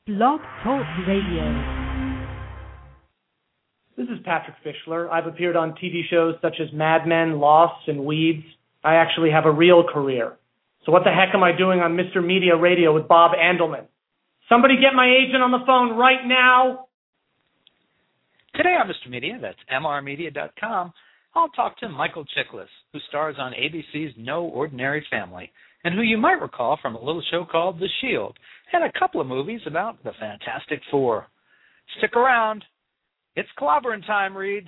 Blog Talk Radio. This is Patrick Fischler. I've appeared on TV shows such as Mad Men, Lost, and Weeds. I actually have a real career. So what the heck am I doing on Mr. Media Radio with Bob Andelman? Somebody get my agent on the phone right now. Today on Mr. Media, that's mrmedia.com, I'll talk to Michael Chiklis, who stars on ABC's No Ordinary Family, and who you might recall from a little show called The Shield, and a couple of movies about the Fantastic Four. Stick around. It's clobbering time, Reed.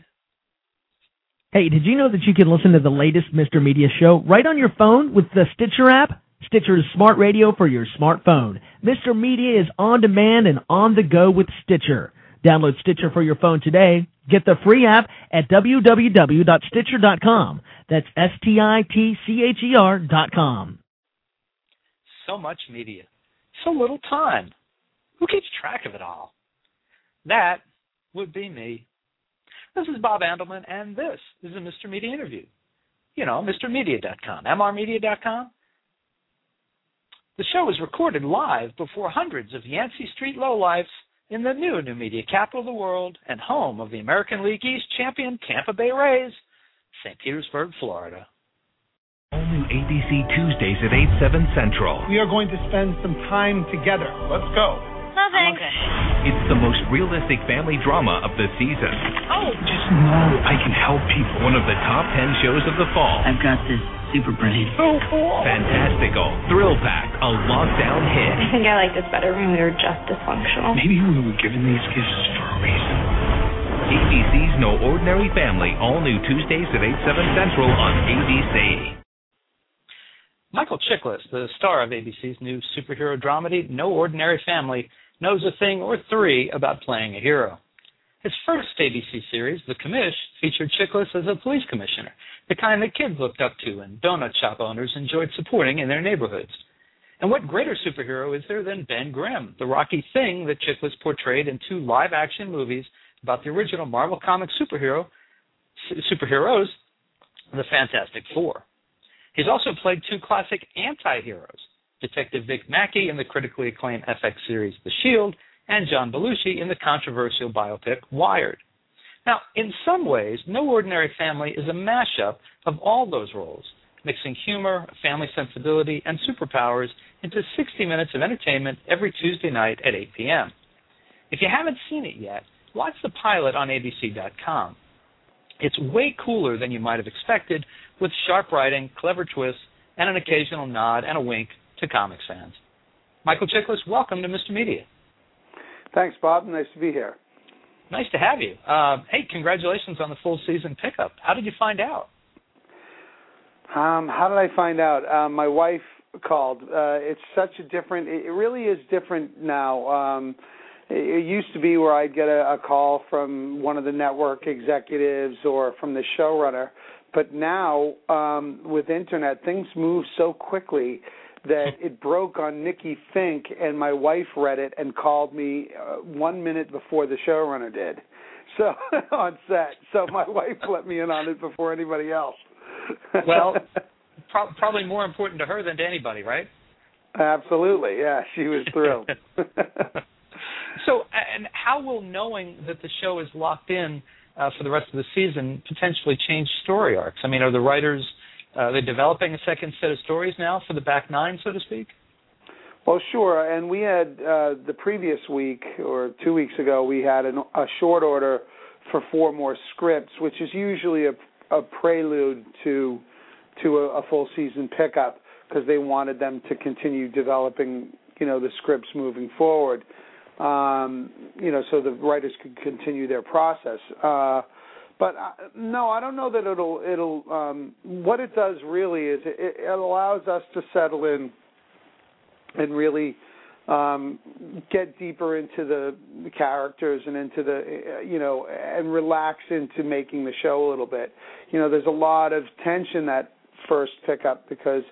Hey, did you know that you can listen to the latest Mr. Media show right on your phone with the Stitcher app? Stitcher is smart radio for your smartphone. Mr. Media is on demand and on the go with Stitcher. Download Stitcher for your phone today. Get the free app at www.stitcher.com. That's STITCHER.com. So much media. So little time. Who keeps track of it all? That would be me. This is Bob Andelman, and this is a Mr. Media interview. You know, MrMedia.com, mrmedia.com. The show is recorded live before hundreds of Yancey Street lowlifes in the new media capital of the world and home of the American League East champion Tampa Bay Rays, St. Petersburg, Florida. All new ABC Tuesdays at 8, 7 Central. We are going to spend some time together. Let's go. No, thanks. Okay. It's the most realistic family drama of the season. Oh! Just know I can help people. One of the top 10 shows of the fall. I've got this super brain. So cool. Fantastical, thrill-packed, a lockdown hit. I think I like this better when we were just dysfunctional. Maybe we were given these gifts for a reason. ABC's No Ordinary Family, all new Tuesdays at 8, 7 Central on ABC. Michael Chiklis, the star of ABC's new superhero dramedy, No Ordinary Family, knows a thing or three about playing a hero. His first ABC series, The Commish, featured Chiklis as a police commissioner, the kind that kids looked up to and donut shop owners enjoyed supporting in their neighborhoods. And what greater superhero is there than Ben Grimm, the Rocky Thing that Chiklis portrayed in two live-action movies about the original Marvel Comics superheroes, the Fantastic Four. He's also played two classic anti-heroes, Detective Vic Mackey in the critically acclaimed FX series The Shield, and John Belushi in the controversial biopic Wired. Now, in some ways, No Ordinary Family is a mashup of all those roles, mixing humor, family sensibility, and superpowers into 60 minutes of entertainment every Tuesday night at 8 p.m. If you haven't seen it yet, watch the pilot on ABC.com. It's way cooler than you might have expected, with sharp writing, clever twists, and an occasional nod and a wink to comics fans. Michael Chiklis, welcome to Mr. Media. Thanks, Bob. Nice to be here. Nice to have you. Hey, congratulations on the full season pickup. How did you find out? How did I find out? My wife called. It's such a different. It really is different now. It used to be where I'd get a call from one of the network executives or from the showrunner, but now with internet, things move so quickly that it broke on Nikki Fink, and my wife read it and called me 1 minute before the showrunner did. So on set, so my wife let me in on it before anybody else. Well, probably more important to her than to anybody, right? Absolutely, yeah. She was thrilled. So, and how will knowing that the show is locked in for the rest of the season potentially change story arcs? I mean, are the writers are they developing a second set of stories now for the back nine, so to speak? Well, sure. And we had the previous week or 2 weeks ago, we had a short order for 4 more scripts, which is usually a prelude to a full season pickup because they wanted them to continue developing, the scripts moving forward. So the writers could continue their process. But no, I don't know that it'll. What it does really is it allows us to settle in and really get deeper into the characters and into and relax into making the show a little bit. There's a lot of tension that first pickup because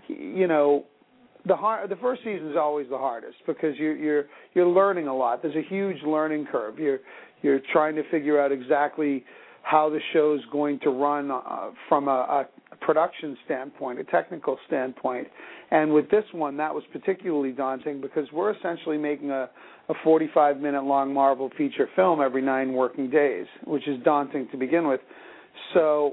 the first season is always the hardest because you're learning a lot. There's a huge learning curve. You're trying to figure out exactly how the show's going to run from a production standpoint, a technical standpoint. And with this one, that was particularly daunting because we're essentially making a 45-minute long Marvel feature film every 9 working days, which is daunting to begin with. So,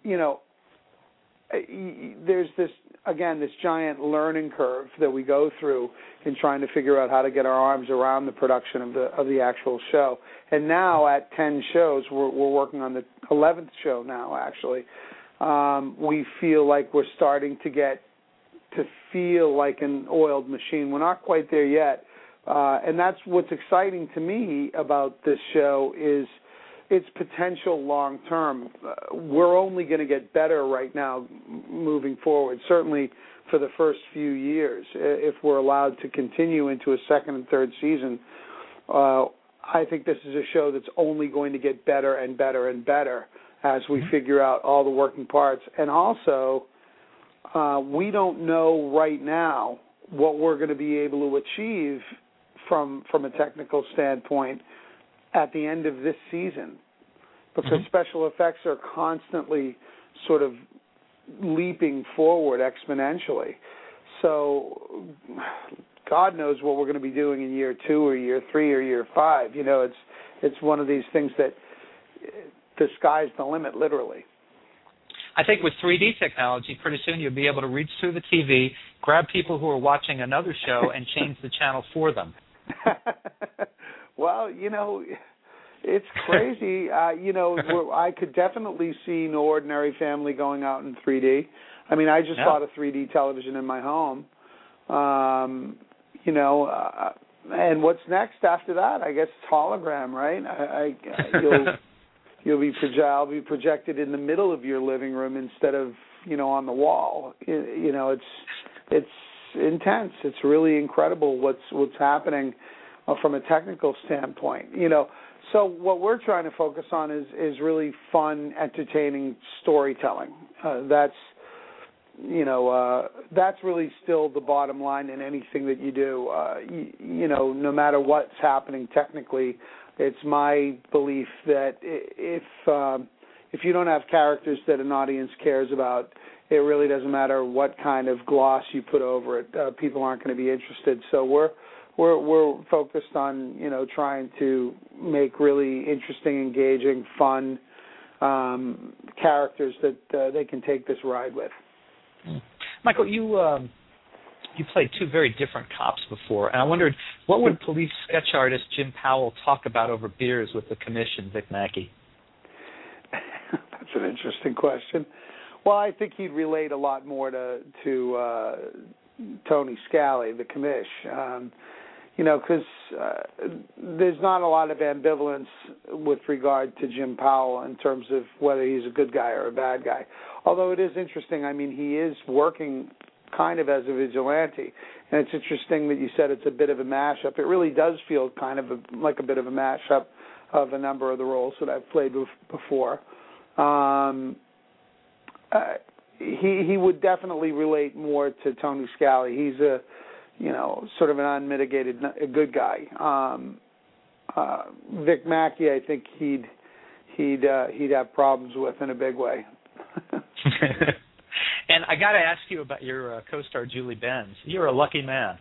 there's this giant learning curve that we go through in trying to figure out how to get our arms around the production of the actual show. And now at 10 shows, we're working on the 11th show now, actually. We feel like we're starting to feel like an oiled machine. We're not quite there yet. And that's what's exciting to me about this show is its potential long term. We're only going to get better right now moving forward, certainly for the first few years. If we're allowed to continue into a second and third season, I think this is a show that's only going to get better and better and better as we figure out all the working parts. And also, we don't know right now what we're going to be able to achieve from a technical standpoint at the end of this season, because special effects are constantly sort of leaping forward exponentially. So God knows what we're going to be doing in year 2 or year 3 or year 5. It's one of these things that the sky's the limit, literally. I think with 3D technology, pretty soon you'll be able to reach through the TV, grab people who are watching another show, and change the channel for them. Well, it's crazy. I could definitely see No Ordinary Family going out in 3D. I mean, I just bought a 3D television in my home. And what's next after that? I guess it's hologram, right? I'll be projected in the middle of your living room instead of on the wall. It's intense. It's really incredible what's happening from a technical standpoint. So what we're trying to focus on is really fun, entertaining storytelling. That's really still the bottom line in anything that you do. No matter what's happening technically, it's my belief that if you don't have characters that an audience cares about, it really doesn't matter what kind of gloss you put over it. People aren't going to be interested. So we're focused on trying to make really interesting, engaging, fun characters that they can take this ride with. Michael, you played 2 very different cops before, and I wondered what would police sketch artist Jim Powell talk about over beers with the commission, Vic Mackey? That's an interesting question. Well, I think he'd relate a lot more to Tony Scally, the commish. Because there's not a lot of ambivalence with regard to Jim Powell in terms of whether he's a good guy or a bad guy. Although it is interesting, I mean, he is working kind of as a vigilante. And it's interesting that you said it's a bit of a mashup. It really does feel kind of like a bit of a mashup of a number of the roles that I've played before. He would definitely relate more to Tony Scally. He's a sort of an unmitigated good guy. Vic Mackey, I think he'd have problems with in a big way. And I got to ask you about your co-star Julie Benz. You're a lucky man.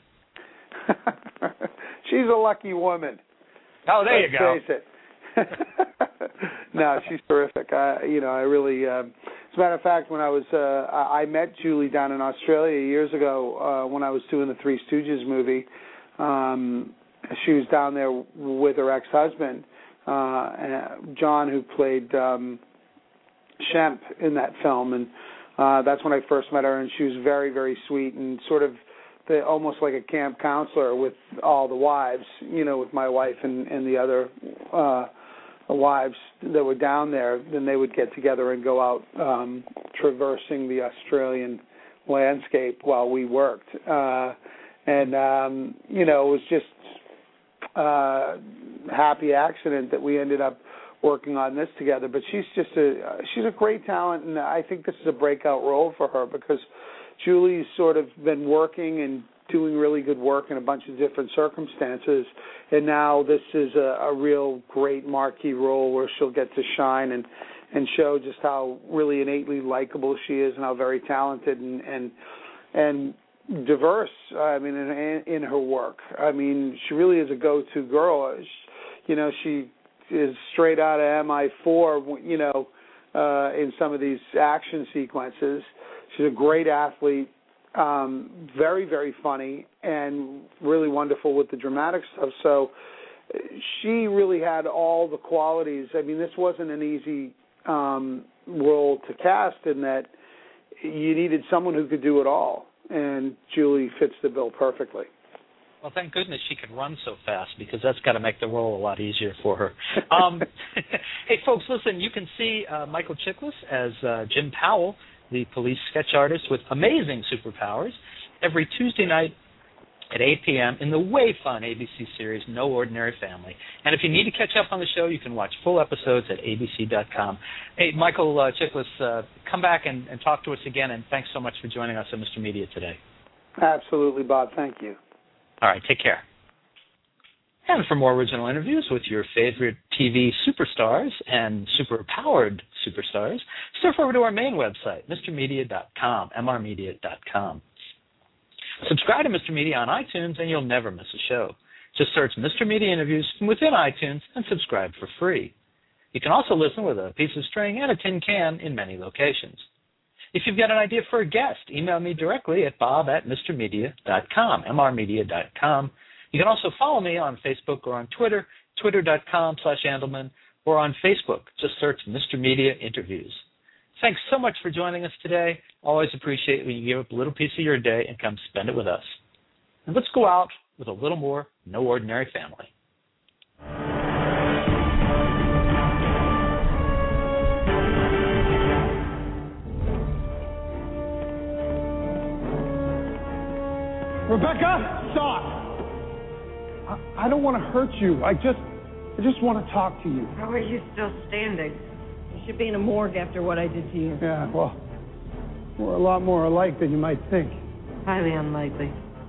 She's a lucky woman. Oh, there you go. Face it. No, she's terrific. I really. As a matter of fact, when I met Julie down in Australia years ago when I was doing the Three Stooges movie. She was down there with her ex-husband, John, who played Shemp in that film, and that's when I first met her, and she was very, very sweet and sort of almost like a camp counselor with all the wives, with my wife and the other wives that were down there. Then they would get together and go out traversing the Australian landscape while we worked. And it was just a happy accident that we ended up working on this together. But she's a great talent, and I think this is a breakout role for her because Julie's sort of been working and doing really good work in a bunch of different circumstances, and now this is a real great marquee role where she'll get to shine, and show just how really innately likable she is and how very talented and diverse. I mean, in her work. I mean, she really is a go-to girl. She is straight out of MI4. In some of these action sequences, she's a great athlete. Very, very funny and really wonderful with the dramatic stuff. So she really had all the qualities. I mean, this wasn't an easy role to cast in that you needed someone who could do it all, and Julie fits the bill perfectly. Well, thank goodness she can run so fast, because that's got to make the role a lot easier for her. Hey, folks, listen, you can see Michael Chiklis as Jim Powell, the police sketch artist with amazing superpowers, every Tuesday night at 8 p.m. in the way fun ABC series No Ordinary Family. And if you need to catch up on the show, you can watch full episodes at abc.com. Hey, Michael Chiklis, come back and talk to us again, and thanks so much for joining us on Mr. Media today. Absolutely, Bob. Thank you. All right, take care. And for more original interviews with your favorite TV superstars and super-powered superstars, surf over to our main website, mrmedia.com, mrmedia.com. Subscribe to Mr. Media on iTunes, and you'll never miss a show. Just search Mr. Media Interviews from within iTunes and subscribe for free. You can also listen with a piece of string and a tin can in many locations. If you've got an idea for a guest, email me directly at bob@mrmedia.com, mrmedia.com. You can also follow me on Facebook or on Twitter, twitter.com/Andelman, or on Facebook. Just search Mr. Media Interviews. Thanks so much for joining us today. Always appreciate when you give up a little piece of your day and come spend it with us. And let's go out with a little more No Ordinary Family. Rebecca, stop! I don't want to hurt you. I just want to talk to you. How are you still standing? You should be in a morgue after what I did to you. Yeah, well, we're a lot more alike than you might think. Highly unlikely.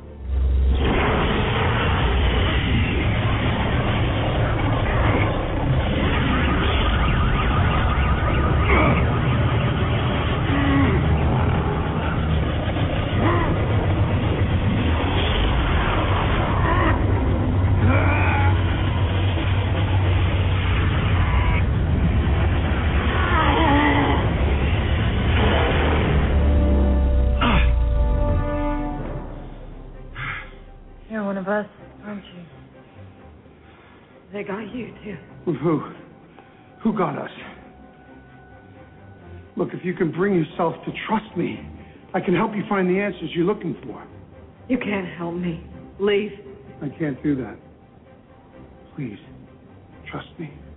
Of us, aren't you? They got you too. Who got us? Look, if you can bring yourself to trust me, I can help you find the answers you're looking for. You can't help me. Leave. I can't do that. Please, trust me.